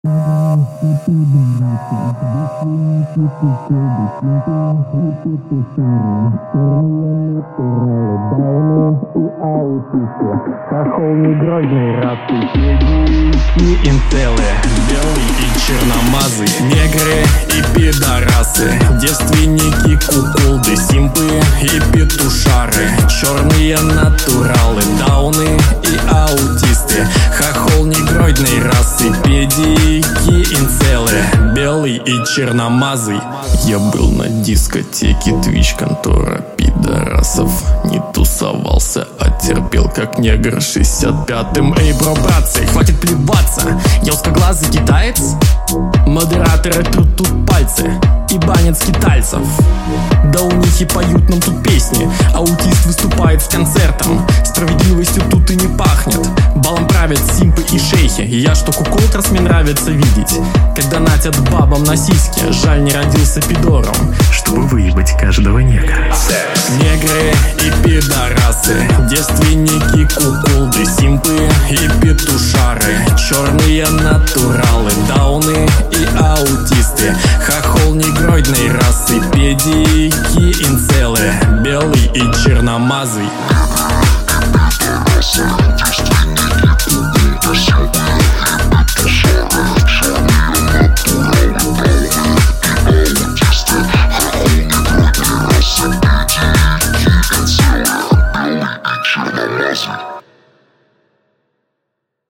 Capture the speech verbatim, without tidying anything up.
Хохол негрозный, расы, педики, интеллы, белый и черномазый, негры и пидорасы, девственники, куколды, симпы и петушары, черные натуралы, дауны и аутисты, хохол негроидной расы, педики, инцелы, белый и черномазый. Я был на дискотеке Twitch, контора пидорасов. Не тусовался, а терпел как негр шестьдесят пятым. Эй, бро, братцы, хватит плеваться. Я узкоглазый китаец. Модераторы трут тут пальцы и банят скитальцев. Да у них и поют нам тут песни. Аутист выступает с концертом. Справедливостью тут и не пахнет. Балом правят симпы и шейхи. И я что, кукол раз мне нравится видеть, когда натят бабам на сиськи. Жаль, не родился пидором, чтобы выебать каждого негра. Негры и пидорасы, девственники, куколды, симпы и петушары, черные натуралы, дауны и аутисты, хохол негроидной расы, педики, инцелы, белый и черномазый. Девственники, девственники,